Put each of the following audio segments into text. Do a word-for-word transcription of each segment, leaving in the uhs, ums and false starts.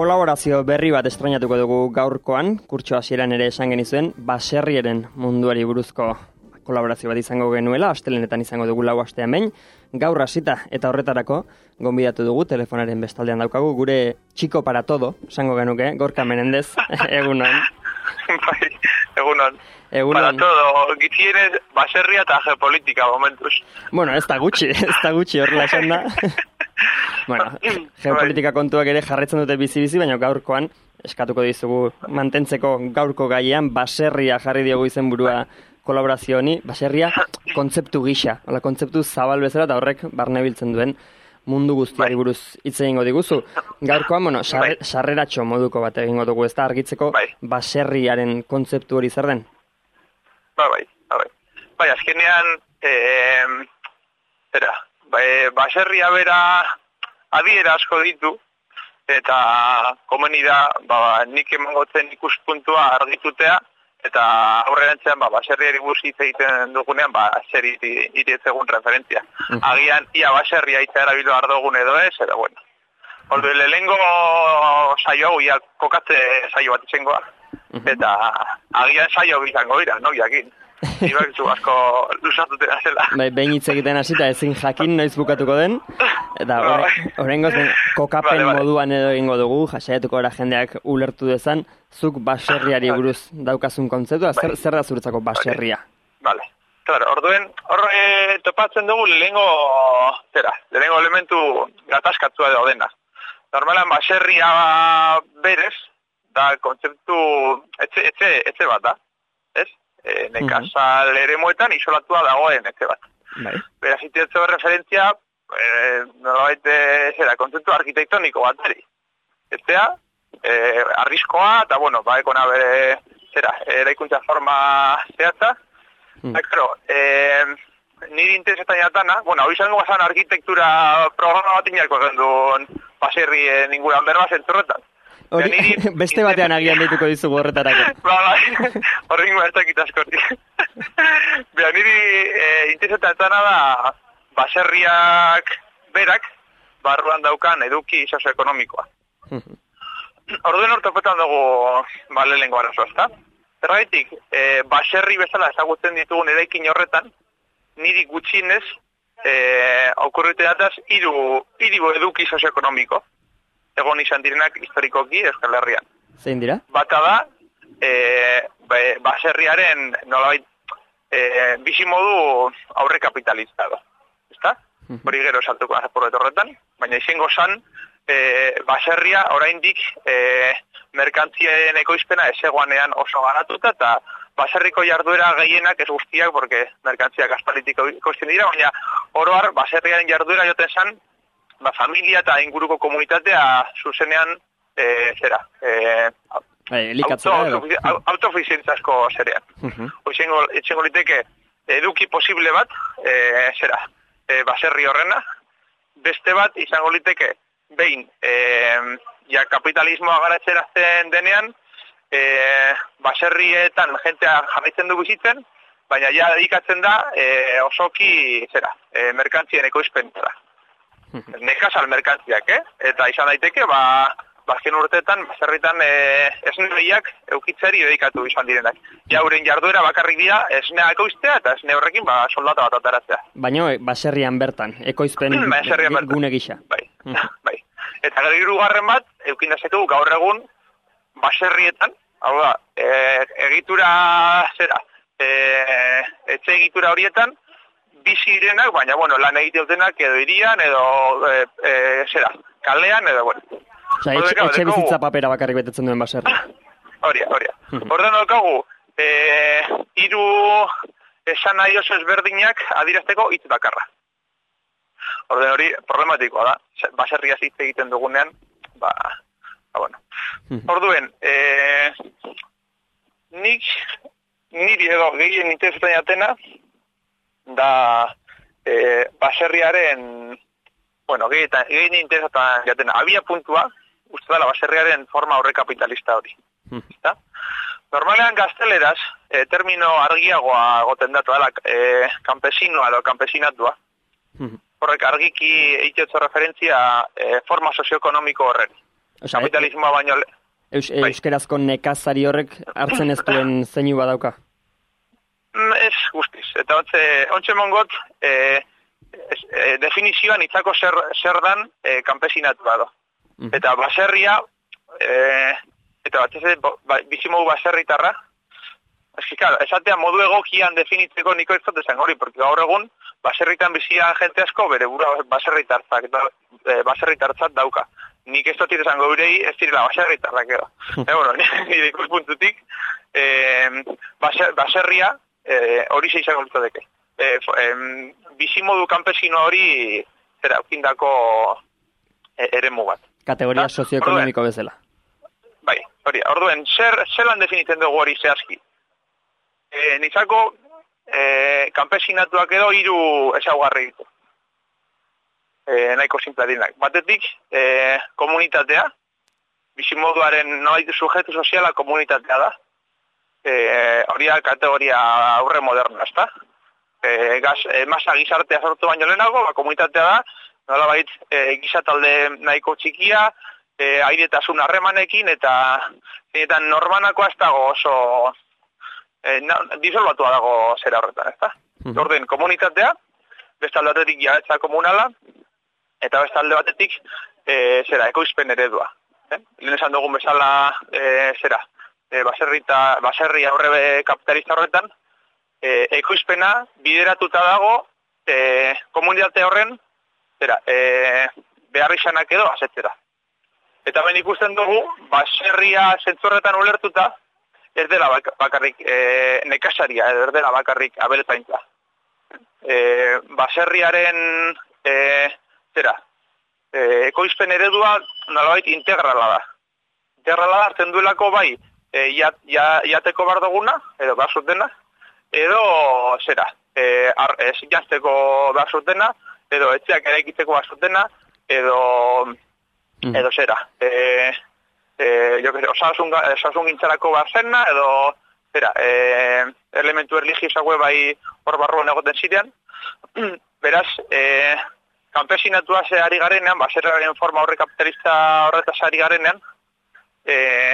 Kolaborazio berri bat estrainatuko dugu gaurkoan, kurtso hasieran ere esan genizuen, baserriaren munduari buruzko kolaborazio bat izango genuela, astelenetan izango dugu lau astean behin, gaur hasita eta horretarako gonbidatu dugu, telefonaren bestaldean daukagu, gure txiko para todo, esango genuke, Gorka Menendez, egunon. Bai, egunon. Egunon. Para todo, gitzienez, baserria eta geopolitika momentuz. Bueno, ez da gutxi, ez da gutxi horrela esan da. Bueno, geopolitika kontuak ere jarretzen dute bizi-bizi, baina gaurkoan eskatuko dizugu mantentzeko gaurko gaian baserria jarri diogu izenburua kolaborazio honi, baserria kontzeptu gisa, hola kontzeptu zabal bezala eta horrek barnebiltzen duen mundu guztiari buruz hitz egingo diguzu. Gaurkoan, bueno, sarre, sarreratxo moduko bat egingo dugu, ez da argitzeko bai. Baserriaren kontzeptu hori zer den? Ba, bai, ba, bai. Bai, azkenean, eh, zera, bai, baserria bera adiera asko ditu, eta komeni da, ba, nik emangotzen ikuspuntua argitutea, eta aurrerantzean, ba, baserriari buruz hitz egiten dugunean, ba, zer iritzegun referentzia. Uh-huh. Agian, ia baserria hitza erabilo ardogun edo ez, eta bueno. Oldu, lehengo saio hau, ia kokatze saio bat izangoa. Uh-huh. Eta agian saio bizango dira, no, jakin. Ibakitzu asko lusatutena zela. Bai, behin hitz egiten hasita ezin jakin noiz bukatuko den. Eta horrengoz, kokapen vale, vale. moduan edo egingo dugu, jasaiatuko gara jendeak ulertu dezan, zuk baserriari buruz daukazun kontzeptua, zer, zer da zuretzako baserria? Vale, claro, orduen, horre topatzen dugu lehengo, zera, lehengo elementu gatazkatua daudena. Normalan baserria berez, da kontzeptu, etxe, etxe, etxe bat da, ez? E, nekazal uh-huh. eremuetan isolatua dagoen etxe bat. Bai. Beraz, itietzo referentzia, e, nolabait, zera, kontzeptu arkitektoniko bat dari. Eztea, e, arriskoa, eta, bueno, ba, ekona bere, zera, eraikuntza forma zehatza. Hmm. Eta, claro, e, niri interesetan jatana, bueno, hau izango bazan arkitektura programa bat inarko gendun baserrien inguran berba zentzorretan. Hori, niri, beste batean agian dituko dizugu horretarako. Ba, ba, horrein bertzakit askoti. Beha, niri e, interesetan da baserriak berak barruan daukan eduki sozioekonomikoa. Orduen hortopetan dugu bale lengo arazoa, ezta? Zergaitik, e, baserri bezala ezagutzen ditugun eraikin horretan, niri gutxinez e, okurrite dataz hiru hiru eduki sozioekonomiko. Egon izan direnak historikoki Euskal Herrian. Zein dira? Bata da, e, baserriaren nolabait e, bizimodu aurre kapitalista da. Ezta? Uh-huh. Hori gero saltuko azapurret horretan, baina izango zan, e, baserria oraindik e, merkantzien ekoizpena ezegoanean oso garatuta, eta baserriko jarduera gehienak ez guztiak, porque merkantziak aspalitik ekoizten dira, baina oroar baserriaren jarduera joten zan, ba, familia eta inguruko komunitatea zuzenean, e, zera, e, auto, autofizientzazko zerean. Uh-huh. Oizengo, etxengo liteke eduki posible bat, e, zera, e, baserri horrena, beste bat izango liteke behin, e, ja kapitalismoa garatzen azten denean, e, baserrietan jentea jarraitzen du bizitzen, baina ja dedikatzen da e, osoki, zera, e, merkantzien ekoizpentzara. Nekazal merkantziak, eh? Eta izan daiteke, ba, bazken urteetan, baserritan e, esneiak eukitzari dedikatu izan direnak. Jauren jarduera bakarrik dira, esnea ekoiztea eta esne horrekin ba, soldata bat ataratzea. Baina baserrian bertan, ekoizpen gune gisa. Bai, bai. Eta gero hirugarren bat, eukin dezakegu gaur egun baserrietan, hau da, e, egitura, zera, e, etxe egitura horietan, bizi direnak, baina, bueno, lan egite dutenak edo irian, edo, e, e, zera, kalean, edo, bueno. Osa, etxe, etxe dekogu, bizitza papera bakarrik betetzen duen baserri. Horia, horia. Horren daukagu, e, hiru esan nahi oso ezberdinak adirazteko hitz bakarra. Orden hori problematikoa da, baserria hitz egiten dugunean, ba, ba bueno. Orduen, e, nik, niri edo gehien interesetan jatena, da e, baserriaren, bueno, gehien interesetan jatena, abia puntua, uste dela baserriaren forma horre kapitalista hori. Eta? Normalean gazteleraz, e, termino argiagoa goten datu, ala, e, campesinoa edo campesinatua. Horrek argiki eitiotzo referentzia e, forma sozioekonomiko horren. Osa, kapitalismoa baino... Eus, bai. Euskerazko nekazari horrek hartzen ez duen zeinu badauka? Ez guztiz. Eta ontze, ontze mongot, e, e, definizioan itzako zer, zer dan e, kanpesinatu bado. Mm. Eta baserria, e, eta bat ez ba, bizimogu baserritarra, eski, claro, esatea modu egokian definitzeko niko ez dut esan hori, porque gaur egun, baserritan bizia jente asko, bere bura baserritartzak, e, baserritartzat dauka. Nik ez dut izango birei ez direla baserritarrak edo. e, bueno, nire ikuspuntutik, e, baser, baserria hori e, izango litzateke. E, e, bizimodu kanpesino hori zera ukindako e, eremu bat. Kategoria da? Sozioekonomiko bezala. Bai, hori, orduen, zer, zelan definitzen dugu hori zehazki? E, nitzako e, kanpesinatuak edo hiru ezaugarri ditu. E, nahiko simpladinak. Batetik, e, komunitatea, bizimoduaren nolaitu sujetu soziala komunitatea da. E, hori da kategoria aurre moderna, ezta? E, gaz, e, masa gizartea sortu baino lehenago, ba, komunitatea da, nolabait e, gizatalde nahiko txikia, e, airetasun harremanekin, eta zinetan norbanakoa ez dago oso e, na, disolbatua dago zera horretan, ezta? Mm-hmm. Orden, komunitatea, bestalde batetik jabetza komunala, eta bestalde batetik, e, zera, ekoizpen eredua. Eh? Lehen esan dugun bezala, e, zera, e, baserrita, baserri aurre kapitalista horretan, e, ekoizpena bideratuta dago e, komunitate horren, zera, e, behar izanak edo azetzera. Eta ben ikusten dugu, baserria zentzorretan ulertuta, ez dela bakarrik e, nekasaria, ez dela bakarrik abeltzaintza. E, baserriaren... E, Zera, e, ekoizpen eredua nolabait integrala da. Integrala da hartzen duelako bai e, jat, jateko bardoguna, edo behar zutena, edo zera, e, ar, ez jazteko behar zutena, edo etxeak eraikitzeko behar zutena, edo, mm. edo zera, e, e, jo, osasun, osasun gintzarako behar zena, edo zera, e, elementu erligiosagoe bai hor barruan egoten zirean. Beraz, e, kanpesinatua ze ari garenean, baserriaren forma horre kapitalista horretaz ari garenean, e,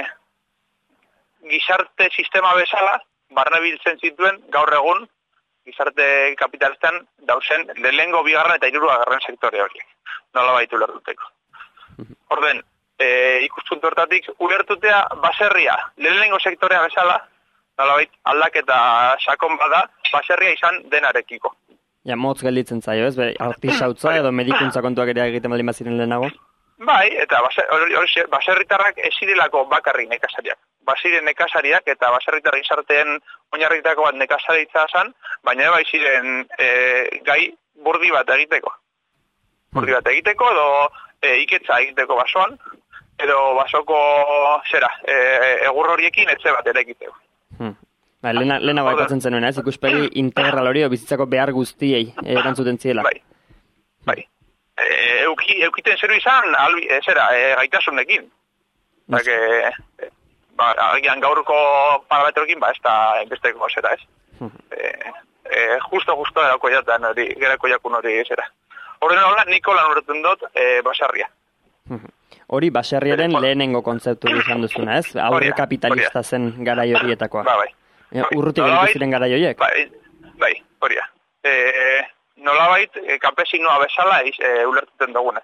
gizarte sistema bezala, barne biltzen zituen gaur egun, gizarte kapitalistan dauzen lehengo bigarren eta hirugarren sektore horiek. Nola baitu ulertuteko. Orden, e, ikuspuntu hortatik, ulertutea baserria lehengo sektorea bezala, nola bait aldaketa sakon bada, baserria izan denarekiko. Ja, motz gelditzen zaio, ez? Artisautza edo medikuntza kontuak ere egiten baldin baziren lehenago? Bai, eta baserritarrak ezirelako bakarrik nekazariak. Baziren nekazariak eta baserritar gizarteen oinarritako bat nekazaritza zan, baina bai ziren e, gai burdi bat egiteko. Burdi bat egiteko edo e, iketza egiteko basoan, edo basoko zera, e, egur horiekin etxe bat ere egiteko. Hmm. Ba, lena, lena baipatzen zenuen, ez? Ikuspegi integral hori, bizitzako behar guztiei erantzuten ziela. Bai, bai. E, euki, eukiten zeru izan, albi, e, zera, e, gaitasunekin. Yes. E, ba, agian gaurko parametroekin, ba, ez da besteko zera, ez? e, e, justo, justo erako jatan hori, gerako jakun hori zera. Horren hola, niko lan horretzen dut, e, baserria. Hori, baserriaren lehenengo kontzeptu izan duzuna, ez? Aurre kapitalista zen garai horietakoa. Ba, bai. Urruti gaitu ziren gara joiek? Bai, bai, hori da. E, nolabait, e, kanpesinoa bezala e, ulertuten dugune.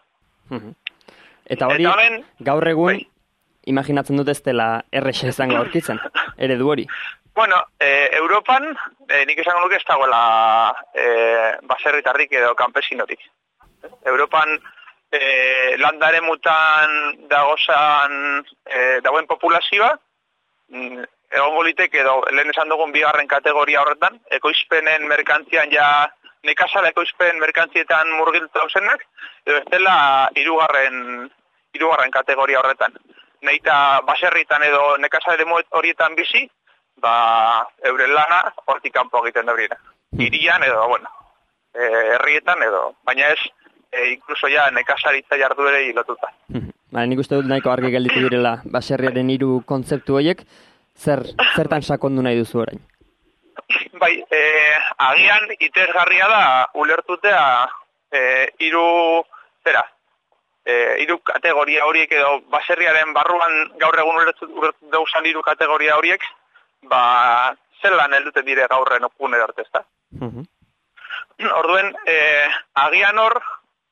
Eta hori, Eta honen, gaur egun, bai. Imaginatzen dut ez dela errexe izango aurkitzen, eredu hori. Bueno, e, Europan, e, nik esango nuke ez dagoela e, baserritarrik edo kanpesinorik. Europan, e, landare mutan dagozan, e, dagoen populazioa, egongo litek edo lehen esan dugun bigarren kategoria horretan, ekoizpenen merkantzian ja nekazal ekoizpen merkantzietan murgiltu dauzenak, edo ez dela hirugarren hirugarren kategoria horretan. Neita baserritan edo nekazal horietan bizi, ba euren lana hortik kanpo egiten da horiena. Hirian edo, bueno, herrietan edo, baina ez e, inkluso ja nekazaritza jarduerei lotuta. Ba, nik uste dut nahiko argi gelditu direla baserriaren hiru kontzeptu horiek. Zer, zertan sakondu nahi duzu orain? Bai, e, agian interesgarria da ulertutea e, hiru zera, e, hiru kategoria horiek edo baserriaren barruan gaur egun ulertu dauzan hiru kategoria horiek, ba, zelan heldute dire gaurren okunera arte, ezta? Mhm. Orduen, e, agian hor,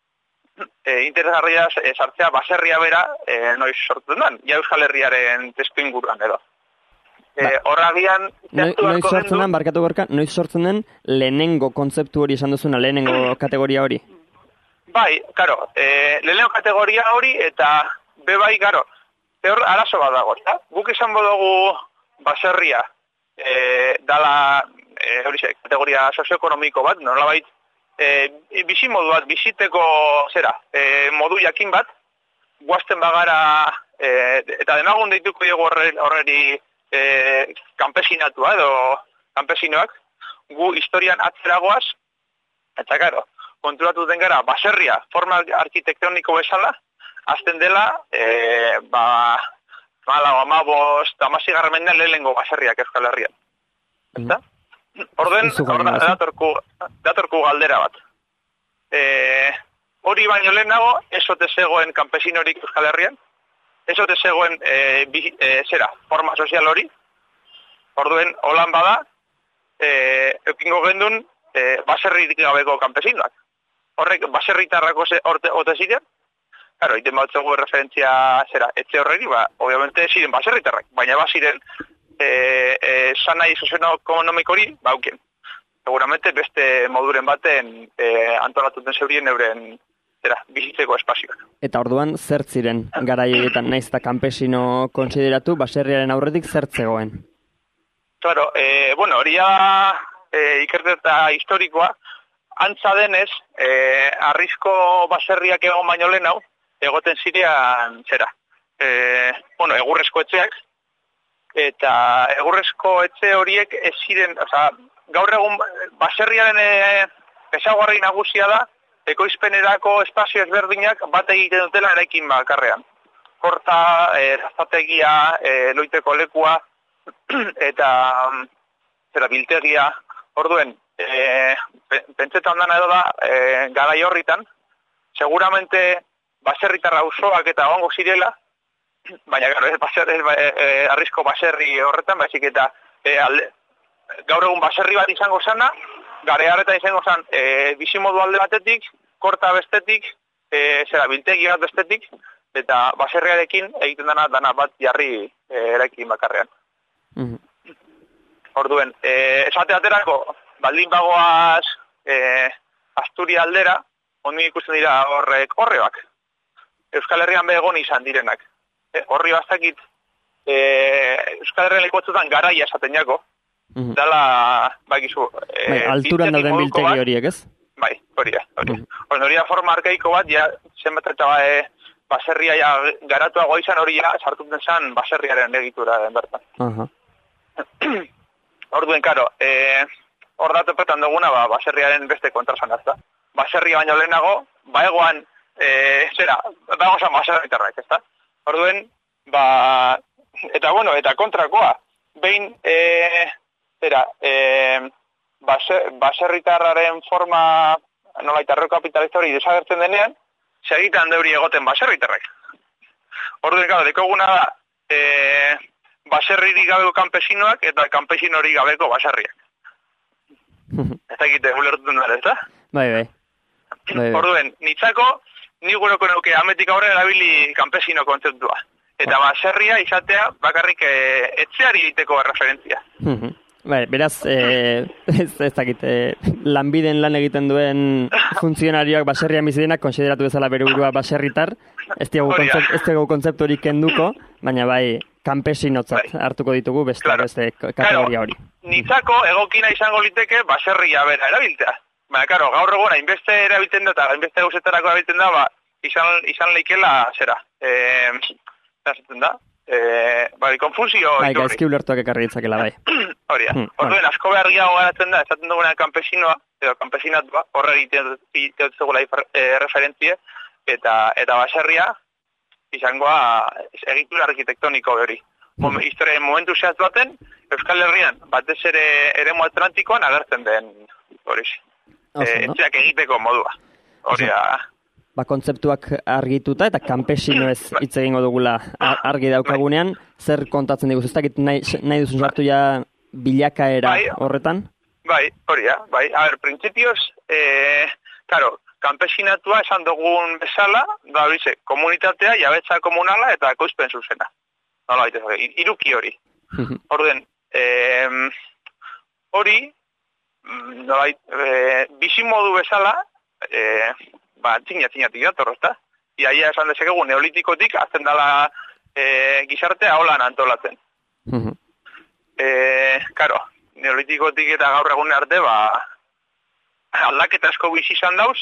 e, interesgarria e, sartzea baserria bera e, noiz sortzen duen, ja Euskal Herriaren testu inguruan edo. E, hor agian... Noi, noiz sortzen den, barkatu gorka, noiz sortzen den lehenengo kontzeptu hori esan duzuna, lehenengo kategoria hori? Bai, karo, e, lehenengo kategoria hori eta be bai, karo, hor arazo bat dago, eta guk esango dugu baserria e, dala e, hori ze, kategoria sozioekonomiko bat, nolabait e, bizi modu bat, biziteko zera, e, modu jakin bat, guazten bagara e, eta denagun deituko dugu horreri e, kampesinatua edo kampesinoak, gu historian atzeragoaz, eta karo, konturatu den gara, baserria, forma arkitektoniko bezala, azten dela, e, ba, malago, amabos, tamasigarren mendean lehenengo baserriak Euskal Herrian. Eta? Orden, orden datorku, datorku galdera bat. E, hori baino lehenago, esote zegoen kampesinorik Euskal Herrian, esote zegoen, e, bi, e, zera, forma sozial hori, orduen, holan bada, e, eukingo gendun, e, baserritik gabeko kampesinoak. Horrek, baserritarrako ote ziren, claro, iten batzegu referentzia zera, etxe horreri, ba, obviamente ziren baserritarrak, baina ba ziren e, e, sanai sozioekonomiko hori, ba, auken. Seguramente beste moduren baten e, antolatuten zeurien euren zera, bizitzeko espazioak. Eta orduan, zer ziren garaietan naiz eta kampesino konsideratu, baserriaren aurretik zer zegoen? Claro, e, bueno, hori da e, ikerketa historikoa, antza denez, eh, arrizko baserriak egon baino lehen hau, egoten zirean, zera, eh, bueno, egurrezko etxeak, eta egurrezko etxe horiek ez ziren, oza, gaur egun baserriaren e, ezaguarri nagusia da, ekoizpenerako espazio ezberdinak bat egiten dutela eraikin bakarrean. Horta, e, rastategia, e, loiteko lekua, eta zera, biltegia, orduen, E, pentsetan dana edo da, e, garai horritan, seguramente baserritarra auzoak eta gongo zirela, baina gara, baser, e, e, arrizko baserri horretan, baizik eta e, alde, gaur egun baserri bat izango zana, gare harretan izango zan e, bizimodu alde batetik, korta bestetik, e, zera biltegi bat bestetik, eta baserriarekin egiten dana, dana bat jarri e, eraikin bakarrean. Mm-hmm. Orduen, e, esate aterako, baldin bagoaz e, Asturia aldera, ondi ikusten dira horrek horreak. Euskal Herrian begon izan direnak. E, horri bastakit e, Euskal Herrian lekotzutan garaia esaten jako. Mm-hmm. Dala, bakizu... E, bai, alturan dauden biltegi horiek, ez? Bai, hori da. Hori mm-hmm. Hori da forma arkaiko bat, ja, zenbat eta e, baserria ja, garatuago izan hori ja, sartuten zen baserriaren egitura den bertan. Uh-huh. Orduen, karo, e, hor datopetan duguna, ba, baserriaren beste kontrasan azta. Baserria baino lehenago, ba egoan, e, zera, dago zan baserritarrak, ezta? Orduen, ba, eta bueno, eta kontrakoa, behin, e, zera, e, baser, baserritarraren forma, nolaita, kapitalista hori desagertzen denean, segitan deuri egoten baserritarrak. Orduen, gara, dekoguna da, e, baserririk gabeko kampesinoak eta kampesinorik gabeko baserriak. Ez dakite, ulertuten dara, ez da? Bai, bai. bai, bai. Orduen, nitzako, ni gureko nuke ametik aurre erabili kampesino kontzeptua. Eta baserria izatea bakarrik e, etxeari egiteko referentzia. Bai, beraz, e, ez, ez dakit, e, lanbiden lan egiten duen funtzionarioak baserrian bizidenak konsideratu bezala bere burua baserritar, ez dugu kontzept, kontzeptu hori kenduko, baina bai, kampesinotzat bai. Hartuko ditugu beste, claro. Beste kategoria hori. Claro, nitzako egokina izango liteke baserria bera erabiltzea. Baina, karo, gaur egun hainbeste erabiltzen da, eta hainbeste gauzetarako erabiltzen da, ba, izan, izan leikela, zera, eh, zaten da, eh, bai, konfusio... Bai, gaizki ulertuak ekarri ditzakela, bai. Hori da. Hmm, orduen, bai. Asko behar gehiago garatzen da, esaten duguna kampesinoa, edo kampesinatua, horre egiten dut referentzia, eta, eta baserria, izangoa egitura arkitektoniko hori. Mm. Historiaren momentu zehaz baten, Euskal Herrian, batez ere eremu atlantikoan agertzen den hori. E, etxeak egiteko modua. Hori da. ba, kontzeptuak argituta eta kanpesino ez hitz egingo dugula argi daukagunean, zer kontatzen diguz? Ez dakit nahi, nahi duzun sartu ja bilakaera bai, horretan? Bai, hori da, bai. A ber, principios, eh, claro, kanpesinatua esan dugun bezala, da horize, komunitatea, jabetza komunala eta ekoizpen zuzena. Nola baita, iruki hori. Orden, eh, hori, nola baita, eh, bizimodu bezala, eh, ba, txina-txinatik dator, ezta? Iaia esan dezakegu neolitikotik, azten dela eh, gizartea holan antolatzen. eh, karo, neolitikotik eta gaur egun arte, ba, aldaketa asko bizi izan dauz,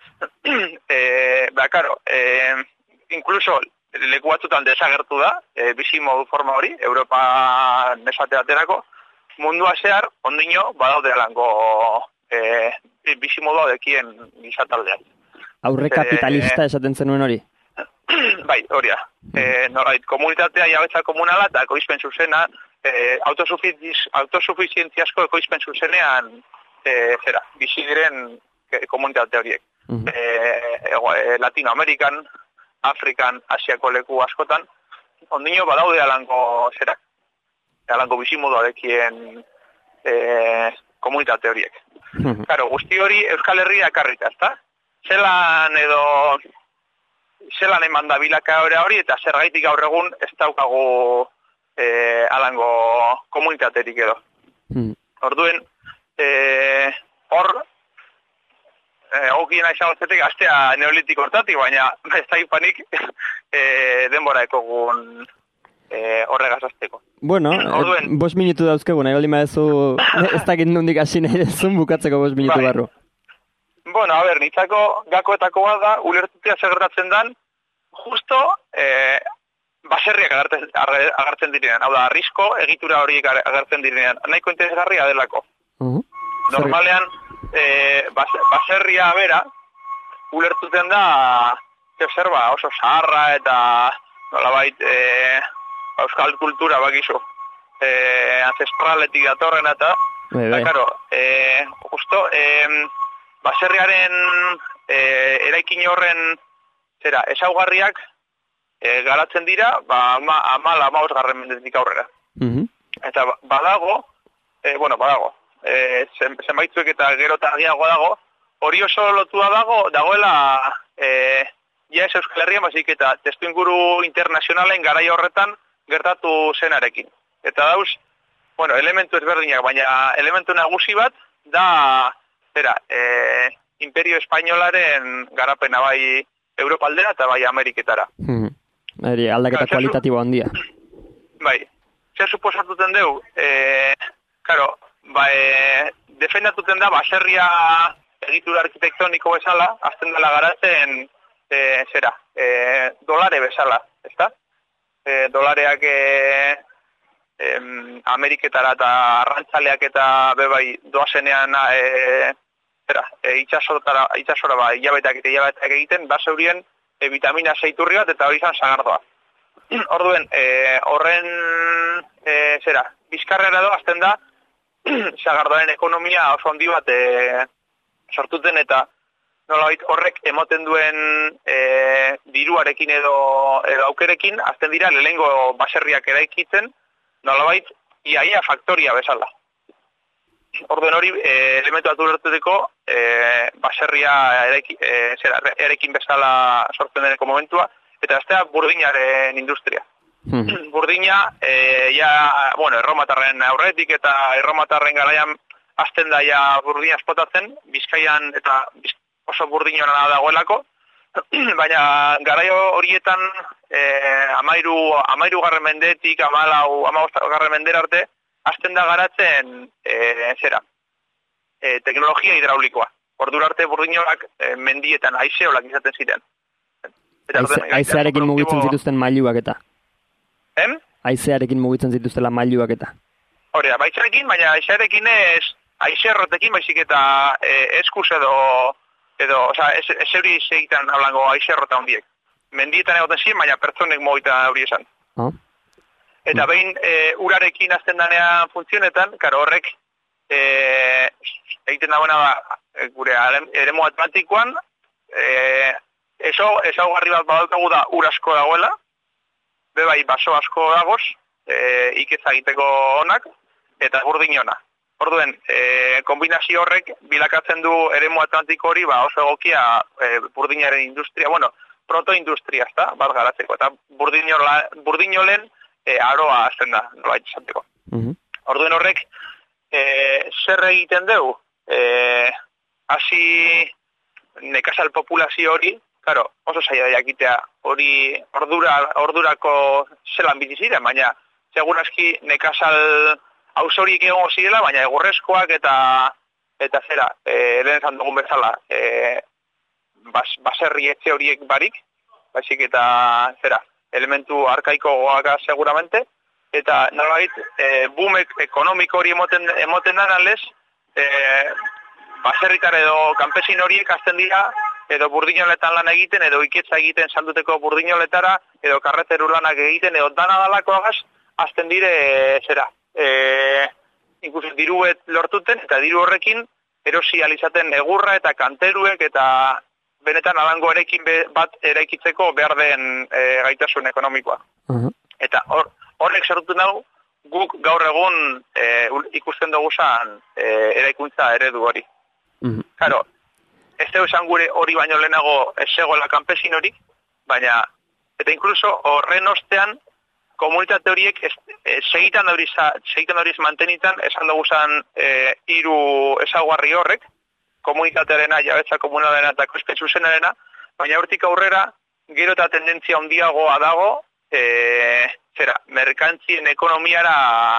e, ba, karo, e, incluso leku batzutan desagertu da, e, bizi modu forma hori, Europa nesate baterako, mundua zehar, ondino, badaude alango e, bizi modua dekien gizataldean. Aurre kapitalista e, esaten zenuen hori? Bai, hori da. E, norait, komunitatea jabetza komunala eta ekoizpen zuzena, e, autosufizientziasko ekoizpen zuzenean e, zera, bizi diren e, komunitate horiek. Uh-huh. e, e, Latinoamerikan, Afrikan, Asiako leku askotan, ondino badaude alango zerak, alango bizimodu dekien e, komunitate horiek. Uh-huh. Claro, guzti hori Euskal Herria ekarrita, ezta? Zelan edo zelan eman da bilaka hori eta zergaitik gaur egun ez daukagu e, alango komunitaterik edo. Hmm. Orduen, e, hor, egokien e, aizagozetek astea neolitiko hortatik, baina ez da ipanik e, denbora ekogun e, horregaz azteko. Bueno, Orduen, e, bost minutu dauzkegu, nahi baldin badezu ez dakit nondik hasi nahi dezun bukatzeko bost minutu bai. Barru. Bueno, a ber, nitzako gakoetako bat da, ulertutia segertatzen dan, justo eh, baserriak agertzen, agertzen direnean. Hau da, arrisko egitura horiek agertzen direnean. Nahiko interesgarria delako. Uh-huh. Normalean, eh, bas, baserria bera, ulertuten da, zerba oso zaharra eta nolabait eh, euskal kultura bakizu. Eh, ancestraletik datorren eta, eta, karo, eh, justo, eh, baserriaren e, eraikin horren zera, esaugarriak e, garatzen dira, ba, ama, amala, amaos garren mendetik aurrera. Uh-huh. Eta badago, e, bueno, badago, e, zen, zenbaitzuek eta gero eta agiago dago, hori oso lotua dago, dagoela, e, ja ez Euskal Herrian, bazik eta testu inguru internazionalen garai horretan gertatu zenarekin. Eta dauz, bueno, elementu ezberdinak, baina elementu nagusi bat, da, Zera, eh, Imperio Espainolaren garapena bai Europa aldera eta bai Ameriketara. Hmm. Eri, aldaketa claro, kualitatibo handia. Bai, zer suposatuten dugu, eh, karo, ba, eh, defendatuten da baserria egitura arkitektoniko bezala, azten dela garatzen, eh, zera, eh, dolare bezala, ezta? Eh, dolareak eh, eh, Ameriketara eta arrantzaleak eta bebai doazenean eh, Zera, e, itxasora, itxasora ba, hilabetak eta hilabetak egiten, base horien e, vitamina seiturri bat eta hori izan sagardoa. Orduen, e, horren, e, zera, bizkarrera edo azten da, sagardoaren ekonomia oso handi bat e, sortuten eta nolabait horrek emoten duen e, diruarekin edo, edo aukerekin, azten dira lehengo baserriak eraikitzen, nolabait iaia faktoria bezala. Orduen hori, e, elementu bat ulertuteko, e, baserria eraiki, e, zera, erekin bezala sortzen deneko momentua, eta aztea burdinaren industria. Hmm. Burdina, e, ja, bueno, erromatarren aurretik eta erromatarren garaian azten da ja burdina espotatzen, Bizkaian eta oso burdinona dagoelako, baina garaio horietan e, amairu, amairu garren mendetik, amalau, amabost garren mendera arte, azten da garatzen, e, zera, e, teknologia hidraulikoa. Ordura arte burdinoak e, mendietan aizeolak izaten ziren. Aizearekin mugitzen zituzten mailuak eta? Em? Aizearekin mugitzen zituztela mailuak eta? Horea, baizearekin, baina aizearekin ez, aizerrotekin baizik eta e, eskuz edo, edo, oza, ez, ez euri segitan hablango aizerrota hondiek. Mendietan egoten ziren, baina pertsonek mugitan hori esan. Oh. Eta behin e, urarekin azten danean funtzionetan, karo horrek, e, egiten dagoena da, gure eremu atlantikoan, e, ezaugarri bat badaukagu da ur asko dagoela, be bai baso asko dagoz, e, iketza egiteko onak, eta burdin ona. Orduen, e, kombinazio horrek bilakatzen du eremu atlantiko hori, ba, oso egokia e, burdinaren industria, bueno, protoindustria, ezta, bat garatzeko, eta burdinolen e, aroa azten da, nola izateko. Uh-huh. Orduen horrek, e, zer egiten dugu? E, hasi nekazal populazio hori, claro, oso zaila jakitea hori ordura, ordurako zelan bizi ziren, baina segurazki nekazal hausoriek egongo zirela, baina egurrezkoak eta eta zera, e, lehen zan dugun bezala, e, bas, baserri etxe horiek barik, baizik eta zera, elementu arkaiko goaka seguramente, eta nolabait, e, boomek ekonomiko hori emoten, emoten dan alez, e, baserritar edo kanpesin horiek azten dira, edo burdinoletan lan egiten, edo iketza egiten salduteko burdinoletara, edo karreteru lanak egiten, edo dana dalakoagaz, azten dire, e, zera, e, inkluso diruet lortuten, eta diru horrekin erosi alizaten egurra eta kanteruek, eta benetan alango erekin bat eraikitzeko behar den e, gaitasun ekonomikoa. Uh-huh. Eta hor, horrek sortu nahu, guk gaur egun e, ikusten dugu zan e, eraikuntza eredu hori. Uh-huh. Claro, ez dugu esan gure hori baino lehenago esegoela kanpesin hori, baina, eta inkluso horren ostean, komunitate horiek ez, e, segitan horiz, segitan horiz mantenitan, esan dugu zan e, iru ezaguarri horrek, komunitatearena, jabetza komunalena eta koizpen zuzenarena, baina hortik aurrera, gero eta tendentzia handiagoa dago, e, zera, merkantzien ekonomiara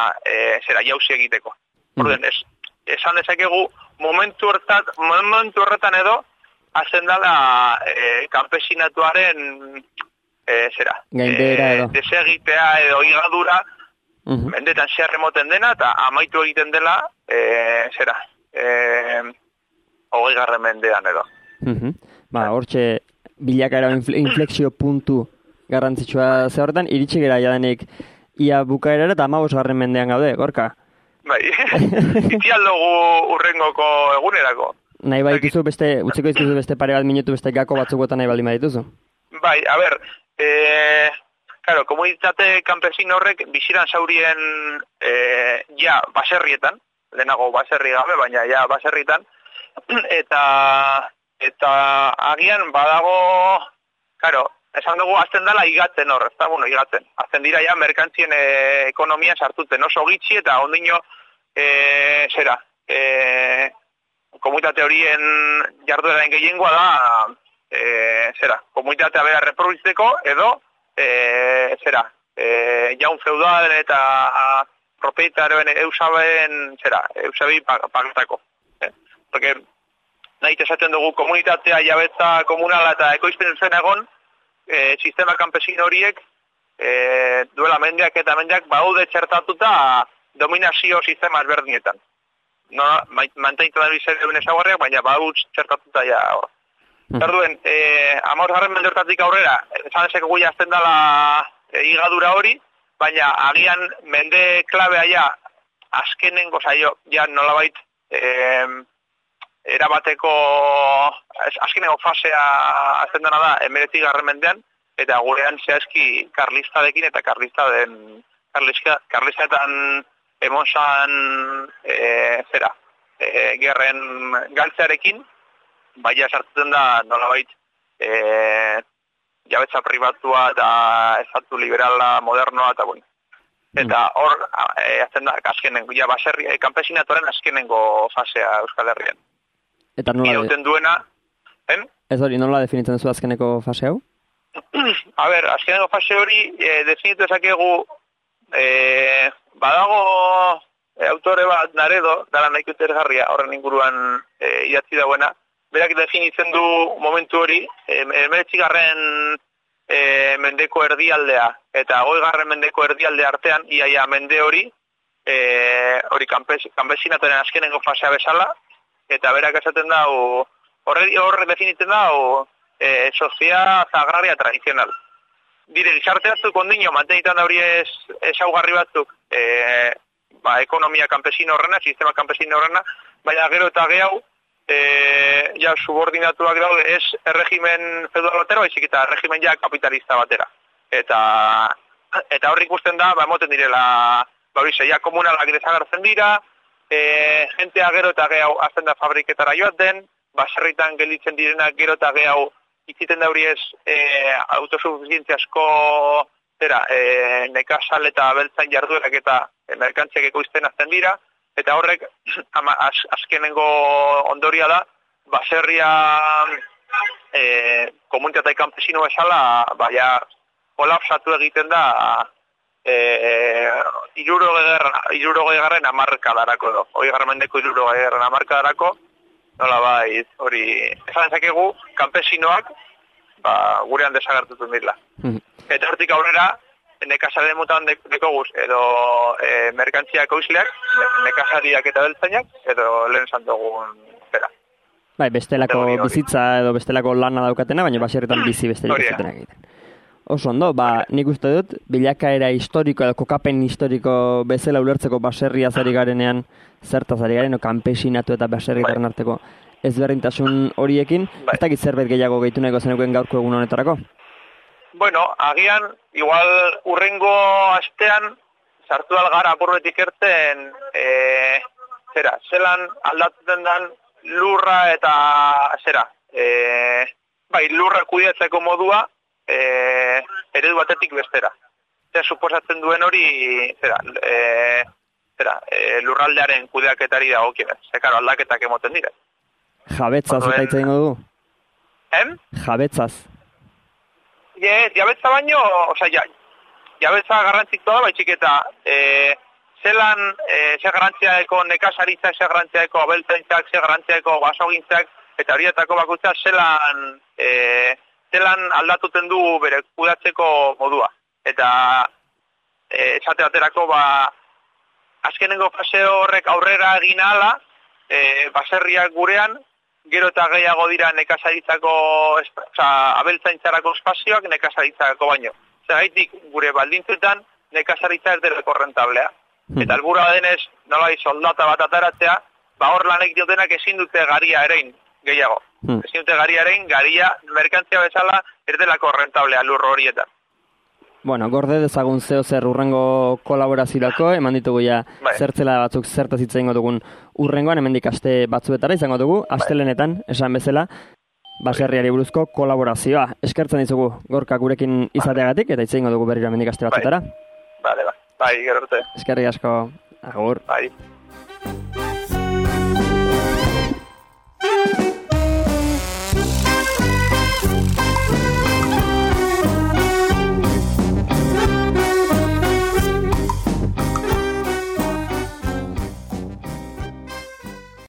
e, zera, jauzi egiteko. Mm. Orden, ez, esan dezakegu, momentu hortat, momentu horretan edo, hazen dala e, kanpesinatuaren e, zera, gainbehera edo. E, desegitea edo higadura, uh-huh. mendetan zehar emoten dena, eta amaitu egiten dela, e, zera, e, hogei garren mendean edo. Uh-huh. Ba, hortxe bilakaera inflexio puntu garrantzitsua ze horretan, iritsi gera jadanik ia bukaerara eta hamabos garren mendean gaude, Gorka? Bai, itial dugu urrengoko egunerako. Nahi badituzu beste, utziko dituzu beste pare bat minutu beste gako batzukotan nahi baldin badituzu? Bai, a ber, e, claro, komunitate kanpesin horrek biziran zaurien e, ja baserrietan, lehenago baserri gabe, baina ja baserrietan, eta eta agian badago, claro, esan dugu azten dela igatzen hor, ez da, bueno, igatzen. Azten dira ja merkantzien e, ekonomia sartuten oso gitxi eta ondino, e, zera, e, komunitate horien jardueraren gehiengoa da, e, zera, komunitatea bera reproduzitzeko edo, e, zera, e, jaun feudalen eta proprietarioen eusaben, zera, eusabi pagatako. Porque nahi esaten dugu komunitatea, jabetza komunala eta ekoizpen zen egon, e, sistema kanpesin horiek e, duela mendeak eta mendeak baude txertatuta dominazio sistema ezberdinetan. No, mantentu da bizar duen ezaguarriak, baina bau txertatuta ja hor. Zarduen, e, amor garren mendeortatik aurrera, esan ezeko guia azten dela e, higadura hori, baina agian mende klabea ja azkenengo zaio, ja nolabait e, erabateko azkeneko fasea azten dena da emeretik garren mendean, eta gurean zehazki karlistadekin eta karlistaden karlistadetan emonsan e, zera, e, gerren galtzearekin, baina sartzen da nolabait e, jabetza pribatua eta estatu liberala, modernoa eta bueno. Eta hor, e, azten da, azkenengo, ja, baserri, e, kanpesinatuaren azkenengo fasea Euskal Herrian. Eta nola irauten duena, en? Ez hori, nola definitzen zu azkeneko fase hau? A ber, azkeneko fase hori e, definitu ezakegu e, badago e, autore bat Naredo, dara nahiko interesgarria horren inguruan e, idatzi dauena, berak definitzen du momentu hori, emeretzigarren e, mendeko erdialdea eta hogeigarren mendeko erdialde artean, iaia mende hori, e, hori kanpesinatoren azkenengo fasea bezala, eta berak esaten da, horre horre definitzen da, e, sociedad agraria tradicional. Dire, gizarte batzuk ondino, mantenitan da hori ez ezaugarri batzuk, e, ba, ekonomia kanpesino horrena, sistema kanpesino horrena, baina gero eta gehiago, e, ja, subordinatuak daude ez erregimen feudal batera, baizik eta erregimen ja kapitalista batera. Eta eta hor ikusten da, ba, emoten direla, ba, hori ja, komunalak desagertzen dira, e, jentea gero eta gehiago azten da fabriketara joaten, baserritan gelditzen direnak gero eta gehiago itziten da hori ez e, autosuficientziasko zera, e, nekazal eta beltzain jarduerak eta e, merkantziak ekoizten azten dira, eta horrek ama, az, azkenengo ondoria da, baserria e, komunitatea kanpesino bezala, baina kolapsatu egiten da e, irurogei garren hamarkadarako edo, hori garramendeko irurogei garren hamarkadarako, nola bai, hori, esan zakegu, kanpesinoak, ba, gurean desagertutun dira. Mm. Eta hortik aurrera, nekazaren mutan dekoguz, edo e, merkantziak oizleak, nekazariak eta beltzainak, edo lehen santogun bera. Bai, bestelako bizitza edo bestelako lana daukatena, baina baserritan bizi besterik ezatenak egiten. Oso ondo, ba, nik uste dut, bilakaera historiko edo kokapen historiko bezala ulertzeko baserria zari garenean, zertaz ari garen, kanpesinatu eta baserritarren arteko ezberdintasun horiekin, ez dakit zerbait gehiago gehitu nahiko zeneuken gaurko egun honetarako? Bueno, agian, igual urrengo astean, sartu algara apurbetik erten, e, zera, zelan aldatzen den lurra eta, zera, e, bai, lurra kudeatzeko modua, e, eredu batetik bestera. Zer, suposatzen duen hori, zera, e, zera, e, lurraldearen kudeaketari dagokionez. Ze, karo, aldaketak emoten dire. Jabetzaz eta hitz egingo dugu? Em? Jabetzaz. Ye, jabetza baino, oza, ja, jabetza garrantzikoa da, baitxik eta e, zelan, e, ze garrantziaeko nekazaritzak, ze garrantziaeko abeltzaintzak, ze garrantziaeko basogintzak, eta horietako bakutza zelan, e, zelan aldatuten du bere kudatzeko modua. Eta e, esate baterako, ba, azkenengo fase horrek aurrera egin ahala, e, baserriak gurean, gero eta gehiago dira nekazaritzako, oza, abeltzaintzarako espazioak nekazaritzako baino. Zergaitik gure baldintzetan nekazaritza ez delako rentablea. Hmm. Eta helburua denez, nolai soldata bat ataratzea, ba hor lanek diotenak ezin dute garia erein gehiago. Hmm. Ezin dute garia erein, garia merkantzia bezala ez delako rentablea lurro horietan. Bueno, gorde dezagun zeo zer urrengo kolaborazirako, eman ditugu ja bai. Zertzela batzuk zertaz hitz egingo dugun urrengoan, hemendik aste batzuetara izango dugu, astelenetan, esan bezala, baserriari buruzko kolaborazioa. Eskertzen dizugu Gorka gurekin izateagatik, eta hitz egingo dugu berriro hemendik aste batzuetara. Bai, bai, bai, gero arte. Eskerrik asko, agur. Bai.